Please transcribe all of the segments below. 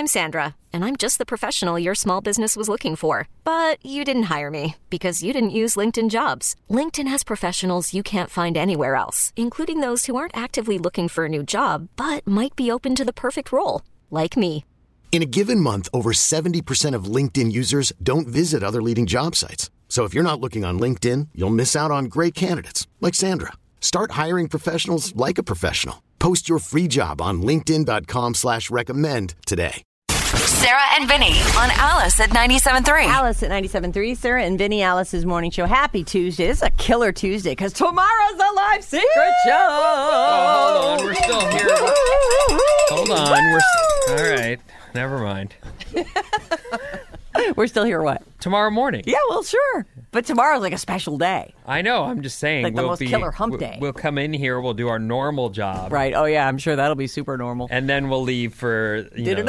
I'm Sandra, and I'm just the professional your small business was looking for. But you didn't hire me because you didn't use LinkedIn Jobs. LinkedIn has professionals you can't find anywhere else, including those who aren't actively looking for a new job, but might be open to the perfect role, like me. In a given month, over 70% of LinkedIn users don't visit other leading job sites. So if you're not looking on LinkedIn, you'll miss out on great candidates like Sandra. Start hiring professionals like a professional. Post your free job on linkedin.com/recommend today. Sarah and Vinny on Alice at 97.3. Alice at 97.3. Sarah and Vinny, Alice's morning show. Happy Tuesday. This is a killer Tuesday because tomorrow's the live secret show. Oh, hold on. We're still here. Hold on. All right. Never mind. We're still here what? Tomorrow morning. Yeah, well, sure. But tomorrow's like a special day. I know. I'm just saying. Like the most killer hump day. We'll come in here. We'll do our normal job. Right. Oh, yeah. I'm sure that'll be super normal. And then we'll leave for,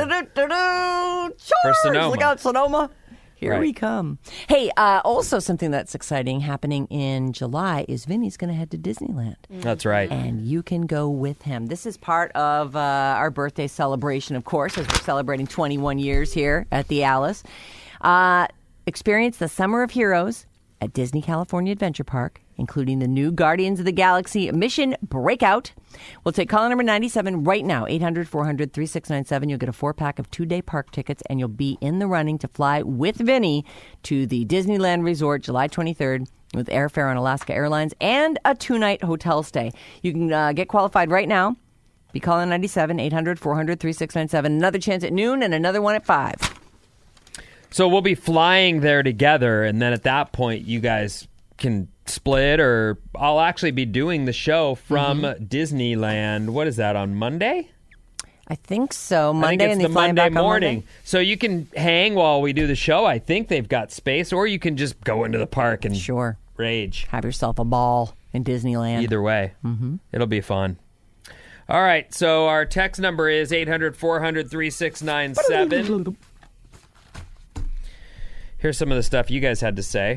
for Sonoma. Look out, Sonoma. Here Right. we come. Hey, also something that's exciting happening in July is Vinny's going to head to Disneyland. That's right. And you can go with him. This is part of our birthday celebration, of course, as we're celebrating 21 years here at the Alice. Experience the Summer of Heroes at Disney California Adventure Park, including the new Guardians of the Galaxy Mission Breakout. We'll take caller number 97 right now, 800-400-3697. You'll get a 4-pack of 2-day park tickets, and you'll be in the running to fly with Vinny to the Disneyland Resort July 23rd with airfare on Alaska Airlines and a 2-night hotel stay. You can get qualified right now. Be calling 97, 800-400-3697. Another chance at noon and another one at 5. So we'll be flying there together, and then at that point, you guys can split, or I'll actually be doing the show from Disneyland. What is that, on Monday? I think so. Monday, I think it's and the they fly Monday back on morning. Monday? So you can hang while we do the show. I think they've got space, or you can just go into the park and Sure. rage. Have yourself a ball in Disneyland. Either way, it'll be fun. All right, so our text number is 800-400-3697. Here's some of the stuff you guys had to say.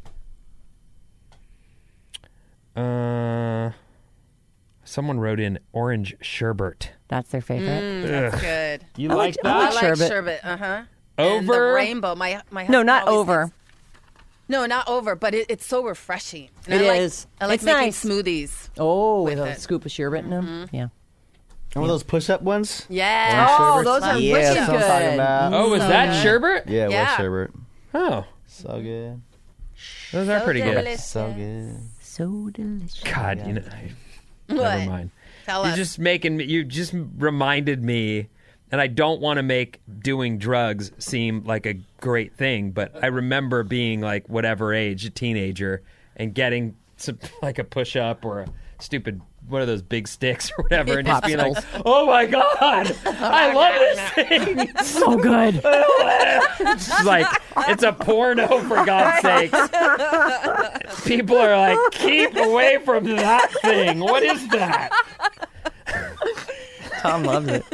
Someone wrote in orange sherbet. That's their favorite. That's good. You I like like- that? I I like sherbet. sherbet. Uh-huh. Over? And the rainbow. My husband No, not always over. thinks- No, not over, but it's so refreshing. And It I like, is. I like It's making nice. smoothies. Oh, with a it. scoop of sherbet in them? Yeah. One of those push-up ones? Yeah. Oh, those are Yeah, wicked that's what I'm talking good. about. Oh, was So that good. sherbet? Yeah, Yeah. with sherbet. Oh, So good. those are pretty good. delicious. So good. So delicious. God, you know, What? never mind. Tell You're us. just making me. You just reminded me, and I don't want to make doing drugs seem like a great thing, but I remember being like whatever age, a teenager, and getting some, like a push up or a stupid one of those big sticks or whatever, and just being like, "Oh my god, I love this thing!" So good. It's like it's a porno, for God's sakes. People are like, "Keep away from that thing. What is that?" Tom loves it.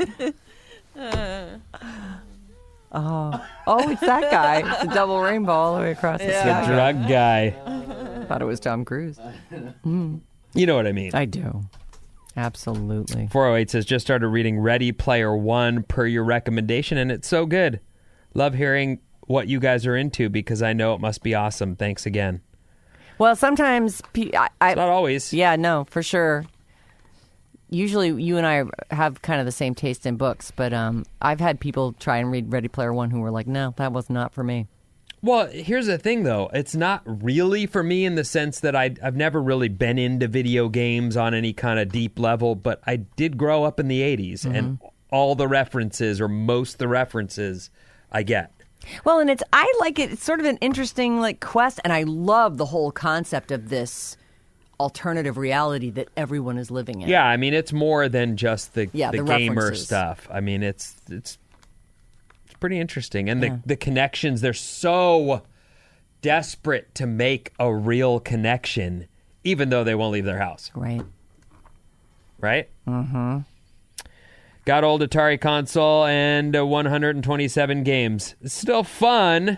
Oh, it's that guy. It's a double rainbow all the way across the The sky. drug guy. Thought it was Tom Cruise. You know what I mean. I do. Absolutely. 408 says, just started reading Ready Player One per your recommendation, and it's so good. Love hearing what you guys are into because I know it must be awesome. Thanks again. Well, sometimes Not always. yeah, no, for sure. Usually you and I have kind of the same taste in books, but I've had people try and read Ready Player One who were like, no, that was not for me. Well, here's the thing, though. It's not really for me in the sense that I've never really been into video games on any kind of deep level, but I did grow up in the 80s, and all the references, or most of the references, I get. Well, and I like it. It's sort of an interesting like quest, and I love the whole concept of this alternative reality that everyone is living in. Yeah, I mean, it's more than just the gamer references. stuff. I mean, it's pretty interesting. And the connections, they're so desperate to make a real connection, even though they won't leave their house. Right. Right? Mm-hmm. Got old Atari console and 127 games. It's still fun,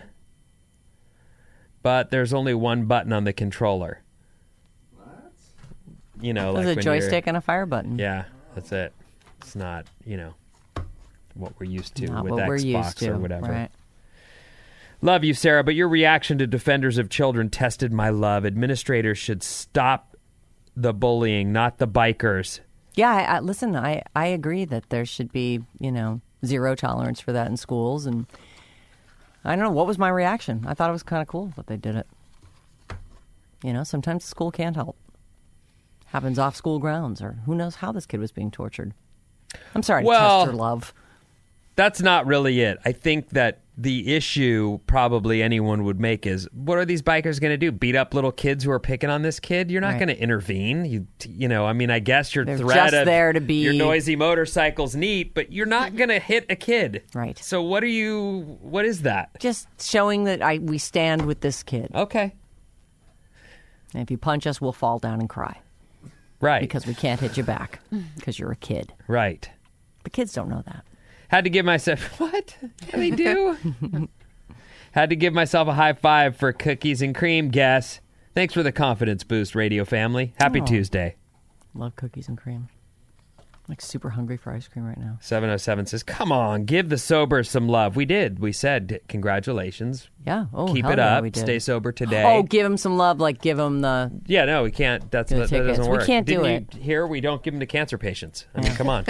but there's only one button on the controller. What? You know, There's like a when joystick and a fire button. Yeah, that's it. It's not, what we're used to Not with what we're Xbox used to, or whatever. Right. Love you, Sarah, but your reaction to defenders of children tested my love. Administrators should stop the bullying, not the bikers. Yeah, listen, I agree that there should be, zero tolerance for that in schools. And I don't know, what was my reaction? I thought it was kind of cool that they did it. Sometimes the school can't help. Happens off school grounds, or who knows how this kid was being tortured. I'm sorry to test your love. That's not really it. I think that the issue probably anyone would make is, what are these bikers going to do? Beat up little kids who are picking on this kid? You're not going to intervene. I guess your They're threat just of there to be... your noisy motorcycle's neat, but you're not going to hit a kid. Right. So what is that? Just showing that we stand with this kid. Okay. And if you punch us, we'll fall down and cry. Right. Because we can't hit you back because you're a kid. Right. The kids don't know that. Had to give myself... What? They do? Had to give myself a high five for cookies and cream, guess. Thanks for the confidence boost, radio family. Happy Tuesday. Love cookies and cream. I'm like super hungry for ice cream right now. 707 says, come on, give the sober some love. We did. We said, congratulations. Yeah. Oh, Keep hell it yeah, up. we did. Stay sober today. Oh, give him some love, like give him the... Yeah, no, we can't. That The doesn't tickets. work. We can't do Didn't you hear? We don't give them to cancer patients. I mean, come on.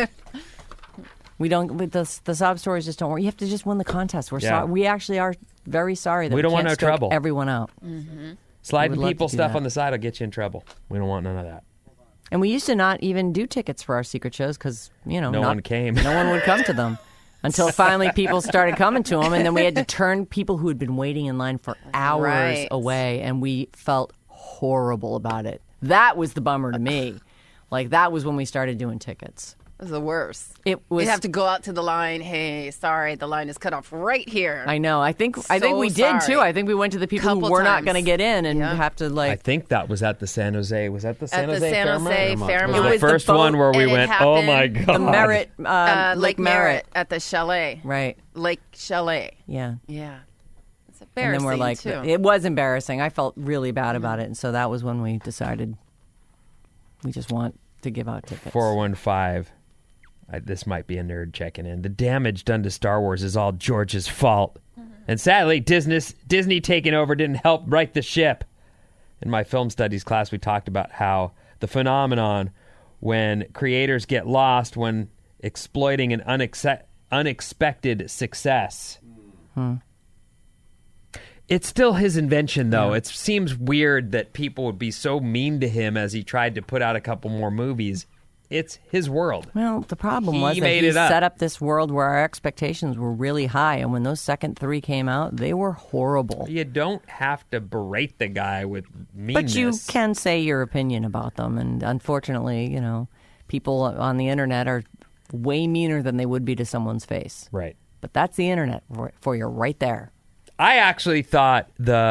We don't... The sob stories just don't work. You have to just win the contest. We're Yeah. sorry. We actually are very sorry that We don't want can't no stroke trouble. everyone out. Sliding love to people do stuff that. on the side will get you in trouble. We don't want none of that. And we used to not even do tickets for our secret shows because, No one came. No one would come to them until finally people started coming to them. And then we had to turn people who had been waiting in line for hours Right. away. And we felt horrible about it. That was the bummer to me. Like, that was when we started doing tickets. It was the worst. It was. You have to go out to the line. Hey, sorry, the line is cut off right here. I know. I think So we did, too. sorry. I think we went to the people who Couple were not times. going to get in and Yeah. have to, I like... think that was at the San Jose. Was that the San At the Jose San Fairmont? Jose It Fairmont. was the It was the first boat, one where we and it went, oh my happened- God. The Merritt, Lake Merritt at the chalet. Right. Lake Chalet. Yeah. Yeah. It's And embarrassing, then we're like, too. it was embarrassing. I felt really bad about it. And so that was when we decided we just want to give out tickets. 415. This might be a nerd checking in. The damage done to Star Wars is all George's fault. And sadly, Disney taking over didn't help right the ship. In my film studies class, we talked about how the phenomenon when creators get lost when exploiting an unexpected success. It's still his invention, though. Yeah. It seems weird that people would be so mean to him as he tried to put out a couple more movies. It's his world. Well, the problem He was that made he it up. set up this world where our expectations were really high. And when those second three came out, they were horrible. You don't have to berate the guy with meanness. But you can say your opinion about them. And unfortunately, people on the internet are way meaner than they would be to someone's face. Right. But that's the internet for you right there. I actually thought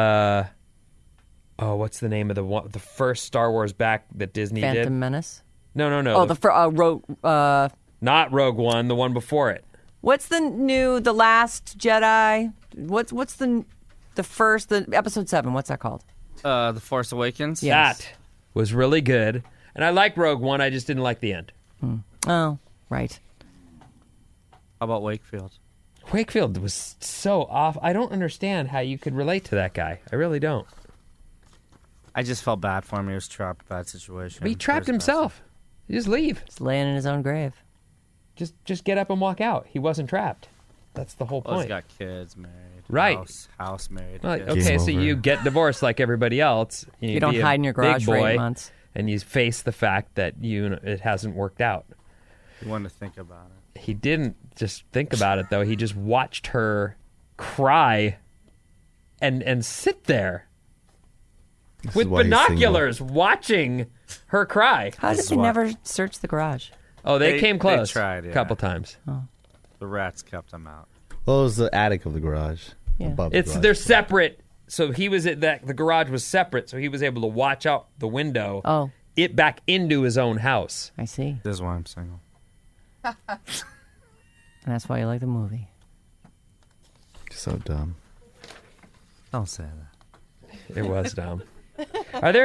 what's the name of the first Star Wars back that Disney Phantom did? Menace? No. Oh, Not Rogue One, the one before it. what's the Last Jedi? What's the first, episode 7? What's that called? The Force Awakens. Yes. That was really good. And I like Rogue One, I just didn't like the end. Oh, right. How about Wakefield? Wakefield was so off. I don't understand how you could relate to that guy. I really don't. I just felt bad for him. He was trapped in a bad situation. But he trapped For his himself. You just leave. He's laying in his own grave. Just get up and walk out. He wasn't trapped. That's the whole best. Well, he's point. got kids, married. Right. House married. Well, kids. okay, so over. you get divorced like everybody else. You don't be a hide in your big garage for 8 boy, months. and you face the fact that it hasn't worked out. He wanted to think about it. He didn't just think about it, though. He just watched her cry and sit there This with is why he's binoculars watching her cry. How did you never search the garage? Oh, they They- came they close tried, a yeah. couple times. The rats kept him out. single. Well, it was the attic of the garage. Yeah. Above the garage. They're separate. So he was at that. The garage was separate, so he was able to watch out the window. Oh, It back into his own house. I see. This is why I'm single. And that's why you like the movie. So dumb. Don't say that. It was dumb. Are there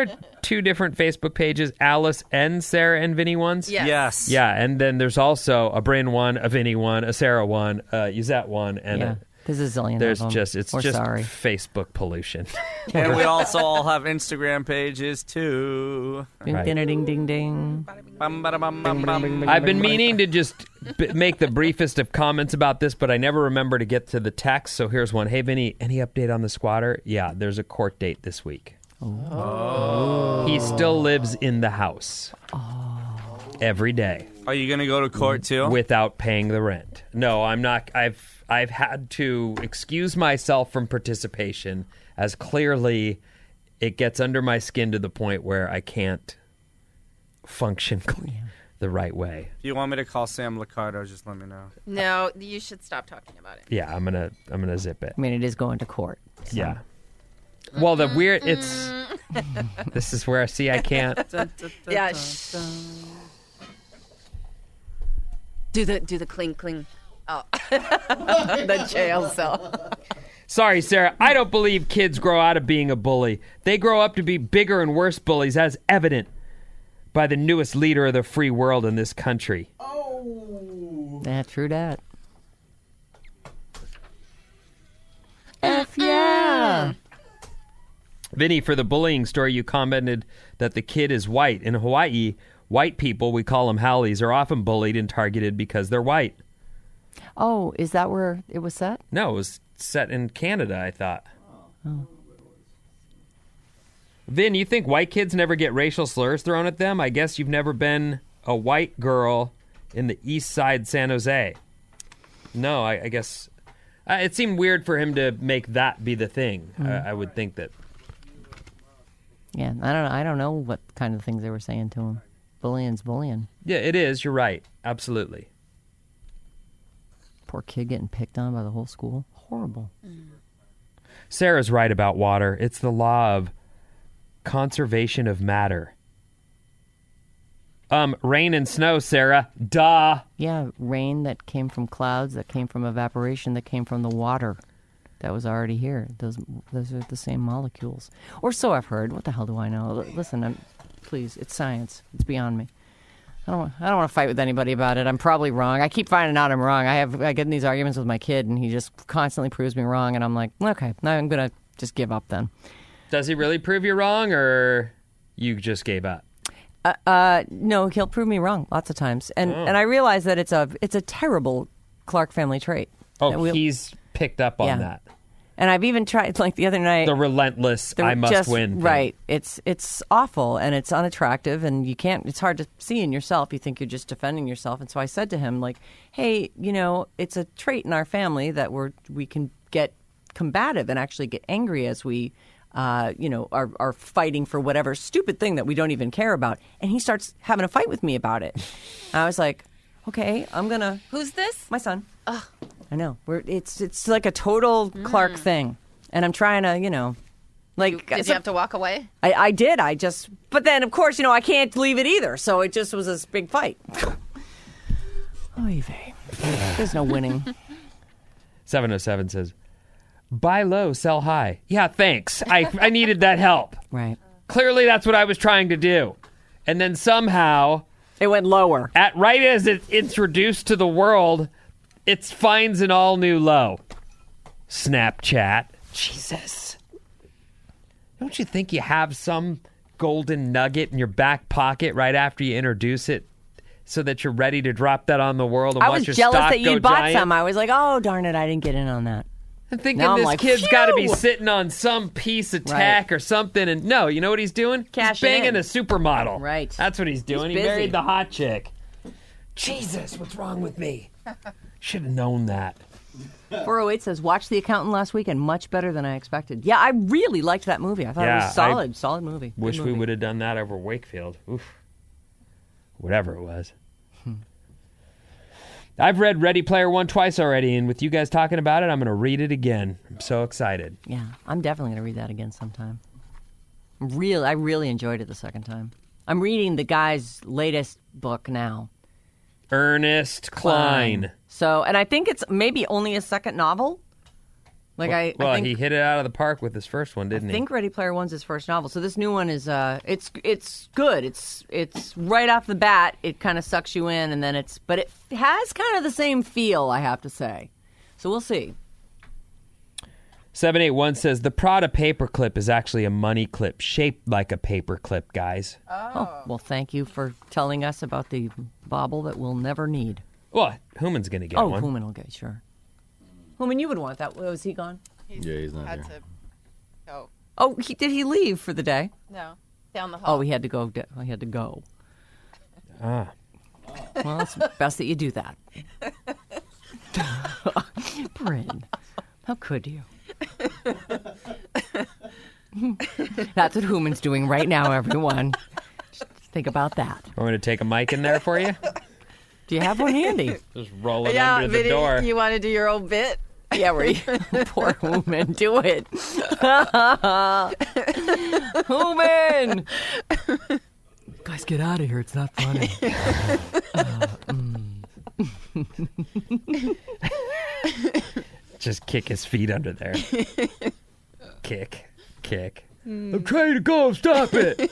two different Facebook pages, Alice and Sarah and Vinny ones? Yes. Yeah, and then there's also a Bryn one, a Vinny one, a Sarah one, a Yuzette one, and there's a zillion there's of them. it's We're just sorry. Facebook pollution. And we also all have Instagram pages too. Ding, Right. ding, ding, ding, ding. I've been meaning to just make the briefest of comments about this, but I never remember to get to the text. So here's one. Hey, Vinny, any update on the squatter? Yeah, there's a court date this week. Oh. He still lives in the house. Every day. Are you going to go to court too? Without paying the rent. No, I'm not. I've had to excuse myself from participation, as clearly it gets under my skin to the point where I can't function the right way. If you want me to call Sam Liccardo, just let me know. No, you should stop talking about it. Yeah, I'm gonna zip it. I mean, it is going to court. So. Yeah. Well, the weird this is where I can't. Yeah. Do the cling. Oh, the jail cell. Sorry, Sarah. I don't believe kids grow out of being a bully. They grow up to be bigger and worse bullies, as evident by the newest leader of the free world in this country. Yeah, true that. F yeah. Vinny, for the bullying story, you commented that the kid is white. In Hawaii, white people, we call them haoles, are often bullied and targeted because they're white. Oh, is that where it was set? No, it was set in Canada, I thought. Oh. Vin, you think white kids never get racial slurs thrown at them? I guess you've never been a white girl in the east side San Jose. No, I guess... it seemed weird for him to make that be the thing. I would think that... Yeah, I don't know what kind of things they were saying to him. Bullying's bullying. Yeah, it is. You're right. Absolutely. Poor kid getting picked on by the whole school. Horrible. Sarah's right about water. It's the law of conservation of matter. Rain and snow, Sarah. Duh. Yeah, rain that came from clouds, that came from evaporation, that came from the water that was already here. Those are the same molecules. Or so I've heard. What the hell do I know? Listen, please, it's science. It's beyond me. I don't want to fight with anybody about it. I'm probably wrong. I keep finding out I'm wrong. I get in these arguments with my kid, and he just constantly proves me wrong, and I'm like, okay, now I'm going to just give up then. Does he really prove you wrong, or you just gave up? No, he'll prove me wrong lots of times. And I realize that it's a terrible Clark family trait. Oh, he's picked up on that. And I've even tried, like the other night, the relentless I must win thing. Right. It's awful, and it's unattractive, and you can't, it's hard to see in yourself. You think you're just defending yourself. And so I said to him, like, hey, it's a trait in our family that we can get combative and actually get angry as we are fighting for whatever stupid thing that we don't even care about. And he starts having a fight with me about it. And I was like, okay, I'm going to... Who's this? My son. Ugh. I know. It's like a total Clark thing. And I'm trying to, like... Did you have to walk away? I did. But then, of course, I can't leave it either. So it just was this big fight. Oy vey. There's no winning. 707 says, buy low, sell high. Yeah, thanks. I needed that help. Right. Clearly, that's what I was trying to do. And then somehow... it went lower. Right as it's introduced to the world, it finds an all-new low. Snapchat. Jesus. Don't you think you have some golden nugget in your back pocket right after you introduce it so that you're ready to drop that on the world and I watch was your jealous stock that go you bought giant? some. I was like, oh, darn it, I didn't get in on that. I'm thinking Now I'm this like, kid's got to be phew! sitting on some piece of tech or something. And no, you know what he's doing? Cash he's banging in. a supermodel. Right. That's what he's doing. He's He busy. married the hot chick. Jesus, what's wrong with me? Should have known that. 408 says, watched The Accountant last weekend. Much better than I expected. Yeah, I really liked that movie. I thought it was solid movie. Good Wish we movie. would have done that over Wakefield. Oof. Whatever it was. I've read Ready Player One twice already, and with you guys talking about it, I'm going to read it again. I'm so excited. Yeah, I'm definitely going to read that again sometime. I really enjoyed it the second time. I'm reading the guy's latest book now. Ernest Cline. So, and I think it's maybe only a second novel. Like I think, he hit it out of the park with his first one, didn't I think Ready Player One's his first novel. So this new one is it's good. It's right off the bat. It kind of sucks you in, and then but it has kind of the same feel, I have to say. So we'll see. 781 says the Prada paperclip is actually a money clip shaped like a paperclip, guys. Oh, well, thank you for telling us about the bauble that we'll never need. Well, Human's going to get one. Oh, Human will get, sure. Human, you would want that. Was he gone? Yeah, he's not Had here. to go. Oh, did he leave for the day? No, down the hall. Oh, he had to go. He had to go. Ah. Well, it's best that you do that. Bryn, how could you? That's what Human's doing right now, everyone. Just think about that. I'm going to take a mic in there for you. Do you have one handy? Just roll it yeah, under the Vinny, door. you want to do your old bit? Yeah, where you poor Human, do it. Human! Guys, get out of here. It's not funny. Just kick his feet under there. Kick. I'm trying to go. Stop it.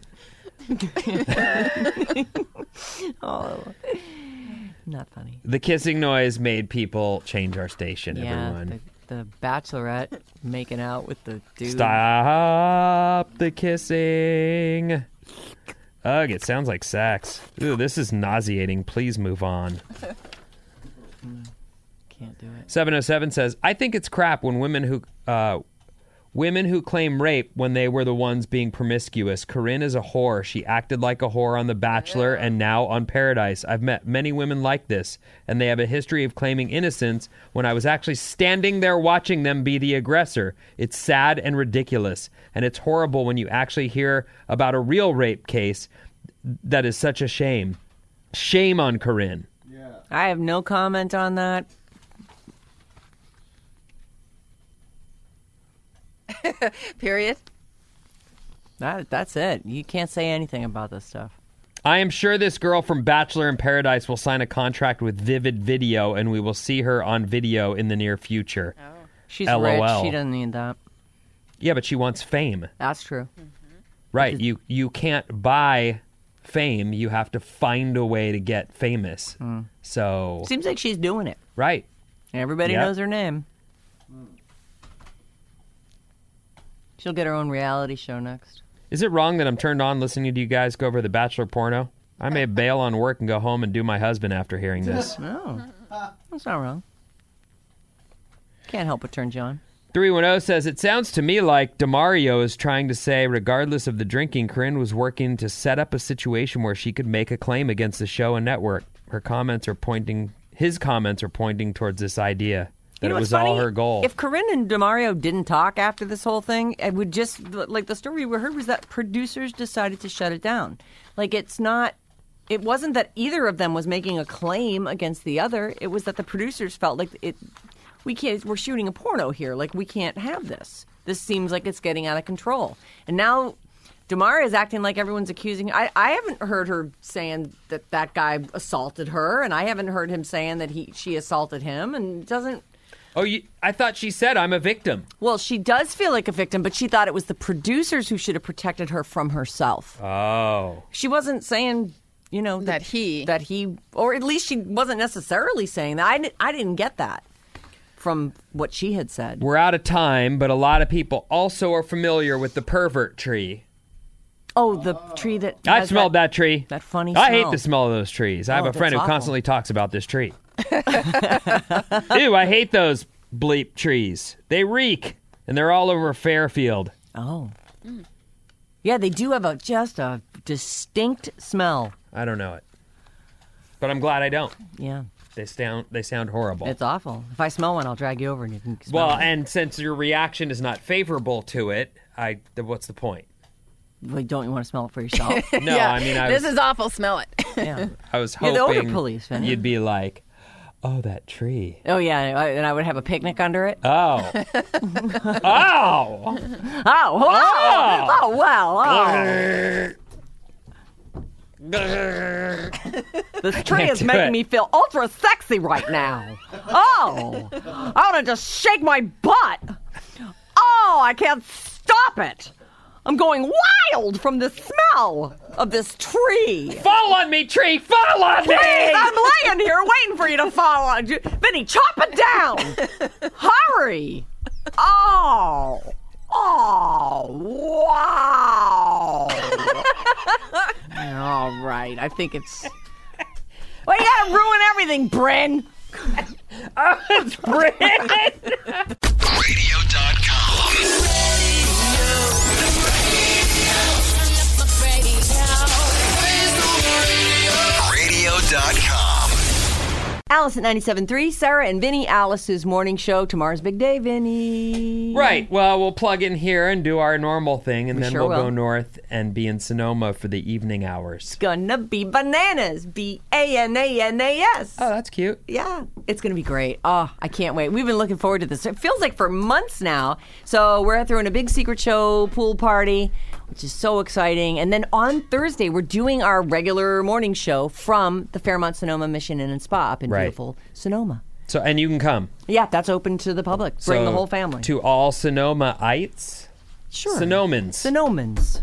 Oh, not funny. The kissing noise made people change our station, Yeah, everyone. the Bachelorette making out with the dude. Stop the kissing. Ugh, it sounds like sex. Ooh, this is nauseating. Please move on. Can't do it. 707 says, I think it's crap when women who claim rape when they were the ones being promiscuous. Corinne is a whore. She acted like a whore on The Bachelor and now on Paradise. I've met many women like this, and they have a history of claiming innocence when I was actually standing there watching them be the aggressor. It's sad and ridiculous, and it's horrible when you actually hear about a real rape case. That is such a shame. Shame on Corinne. I have no comment on that. Period. That's it. You can't say anything about this stuff. I am sure this girl from Bachelor in Paradise will sign a contract with Vivid Video, and we will see her on video in the near future. She's LOL. rich. She doesn't need that. Yeah, but she wants fame. That's true. Right. You can't buy fame. You have to find a way to get famous. So, Seems like she's doing it. right. Everybody Yep. knows her name. She'll get her own reality show next. Is it wrong that I'm turned on listening to you guys go over the Bachelor porno? I may bail on work and go home and do my husband after hearing this. No, that's not wrong. Can't help but turn you on. 310 says, it sounds to me like DeMario is trying to say, regardless of the drinking, Corinne was working to set up a situation where she could make a claim against the show and network. His comments are pointing towards this idea. That You know it what's was all funny? her goal. If Corinne and DeMario didn't talk after this whole thing, it would just, like the story we heard was that producers decided to shut it down. Like it wasn't that either of them was making a claim against the other. It was that the producers felt like we're shooting a porno here. Like we can't have this. This seems like it's getting out of control. And now DeMario is acting like everyone's accusing. I haven't heard her saying that guy assaulted her, and I haven't heard him saying that she assaulted him, and it doesn't. Oh, I thought she said I'm a victim. Well, she does feel like a victim, but she thought it was the producers who should have protected her from herself. Oh. She wasn't saying, That he, or at least she wasn't necessarily saying that. I didn't get that from what she had said. We're out of time, but a lot of people also are familiar with the pervert tree. Oh, the tree that I has smelled that tree. that funny I smell. hate the smell of those trees. I have Oh, a friend who that's awful. constantly talks about this tree. Ew, I hate those bleep trees. They reek, and they're all over Fairfield. Oh. Yeah, they do have just a distinct smell. I don't know it, but I'm glad I don't. Yeah, They sound horrible. it's awful. If I smell one, I'll drag you over and you can smell Well, it. and since your reaction is not favorable to it, what's the point? Well, don't you want to smell it for yourself? No, yeah, I mean, this is awful. Smell it. Yeah. I was You're hoping the odor police, Vinny. you'd be like, oh, that tree. Oh, yeah, and I would have a picnic under it. Oh. Oh! Oh, wow. Oh, wow. Oh. This tree can't is do making it. me feel ultra sexy right now. Oh, I want to just shake my butt. Oh, I can't stop it. I'm going wild from the smell of this tree. Fall on me, tree! Fall on me! Please, I'm laying here waiting for you to fall on. Vinny, chop it down. Hurry. Oh. Oh, wow. All right. I think it's... Well, you gotta ruin everything, Bryn. Oh, it's Bryn! Radio.com. Alice at 97.3, Sarah and Vinny, Alice's morning show. Tomorrow's big day, Vinny. Right. Well, we'll plug in here and do our normal thing, and then sure we'll will. go north and be in Sonoma for the evening hours. Gonna be bananas. B-A-N-A-N-A-S. Oh, that's cute. Yeah, it's going to be great. Oh, I can't wait. We've been looking forward to this. It feels like for months now. So we're throwing a big secret show pool party, which is so exciting. And then on Thursday, we're doing our regular morning show from the Fairmont Sonoma Mission Inn and Spa up in Right. beautiful Sonoma. So, and you can come. Yeah, that's open to the public. Bring So, the whole family. To all Sonoma-ites? Sure. Sonomans. Sonomans.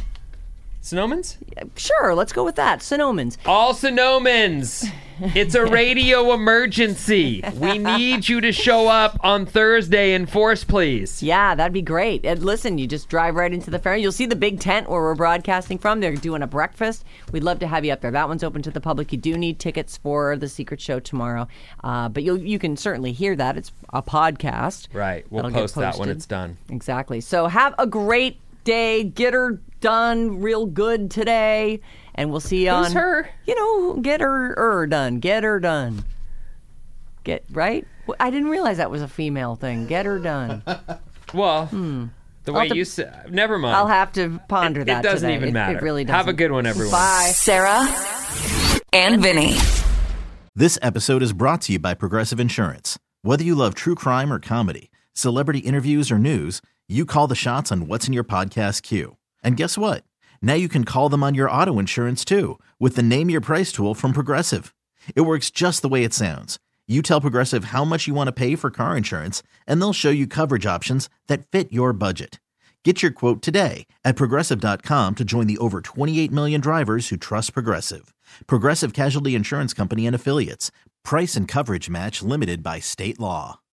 Sonomans? Sure, let's go with that. Sonomans. All Sonomans, it's a radio emergency. We need you to show up on Thursday in force, please. Yeah, that'd be great. And listen, you just drive right into the fair. You'll see the big tent where we're broadcasting from. They're doing a breakfast. We'd love to have you up there. That one's open to the public. You do need tickets for the secret show tomorrow. But you can certainly hear that. It's a podcast. Right. We'll That'll get post that when posted. it's done. Exactly. So have a great day. Get her done real good today. And we'll see you on... Who's her? You know, get her done. Get her done. Get, right? I didn't realize that was a female thing. Get her done. Well, the way have to- you said... Never mind. I'll have to ponder that It doesn't today. even matter. It really doesn't. Have a good one, everyone. Bye. Sarah and Vinny. This episode is brought to you by Progressive Insurance. Whether you love true crime or comedy, celebrity interviews or news, you call the shots on what's in your podcast queue. And guess what? Now you can call them on your auto insurance too with the Name Your Price tool from Progressive. It works just the way it sounds. You tell Progressive how much you want to pay for car insurance, and they'll show you coverage options that fit your budget. Get your quote today at Progressive.com to join the over 28 million drivers who trust Progressive. Progressive Casualty Insurance Company and Affiliates. Price and coverage match limited by state law.